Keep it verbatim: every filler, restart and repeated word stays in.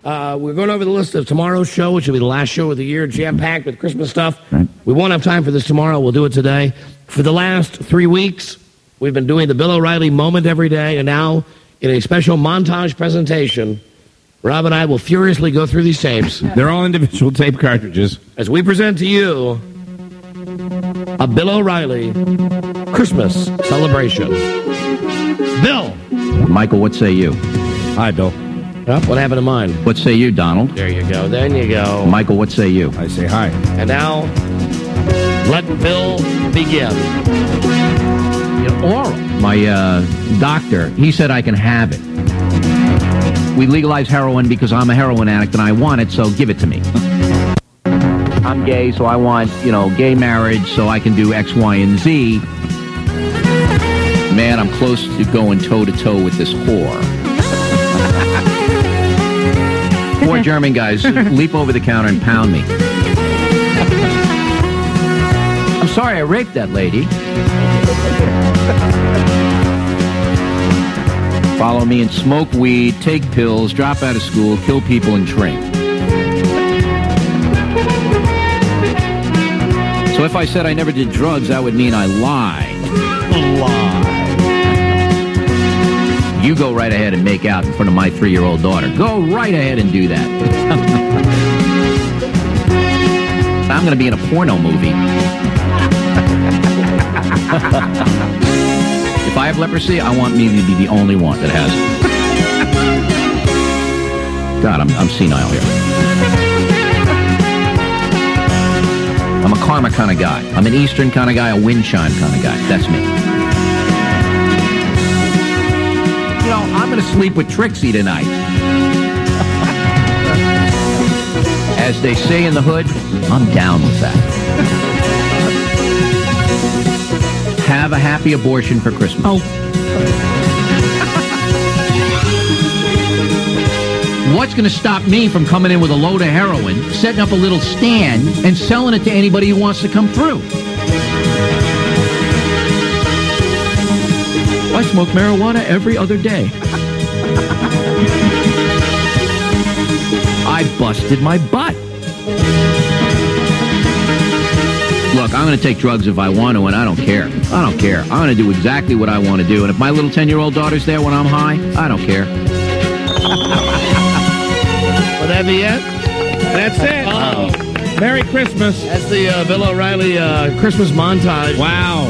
Uh, we're going over the list of tomorrow's show, which will be the last show of the year, jam-packed with Christmas stuff. Right. We won't have time for this tomorrow. We'll do it today. For the last three weeks, we've been doing the Bill O'Reilly moment every day, and now in a special montage presentation, Rob and I will furiously go through these tapes. They're all individual tape cartridges. As we present to you a Bill O'Reilly Christmas celebration. Bill! Michael, what say you? Hi, Bill. Oh, what happened to mine? What say you, Donald? There you go. There you go. Michael, what say you? I say hi. And now, let Bill begin. Oral. My uh, doctor, he said I can have it. We legalized heroin because I'm a heroin addict and I want it, so give it to me. I'm gay, so I want, you know, gay marriage so I can do X, Y, and Z. Man, I'm close to going toe-to-toe with this whore. Four German guys leap over the counter and pound me. I'm sorry I raped that lady. Follow me and smoke weed, take pills, drop out of school, kill people, and drink. So if I said I never did drugs, that would mean I lied. Lie. You go right ahead and make out in front of my three-year-old daughter. Go right ahead and do that. I'm going to be in a porno movie. If I have leprosy, I want me to be the only one that has it. God, I'm, I'm senile here. I'm a karma kind of guy. I'm an Eastern kind of guy, a wind chime kind of guy. That's me. You know, I'm going to sleep with Trixie tonight. As they say in the hood, I'm down with that. Have a happy abortion for Christmas. Oh. What's going to stop me from coming in with a load of heroin, setting up a little stand, and selling it to anybody who wants to come through? I smoke marijuana every other day. I busted my butt. Look, I'm going to take drugs if I want to, and I don't care. I don't care. I'm going to do exactly what I want to do, and if my little ten-year-old daughter's there when I'm high, I don't care. Will that be it? That's it. Oh. Merry Christmas. That's the uh, Bill O'Reilly uh, Christmas montage. Wow.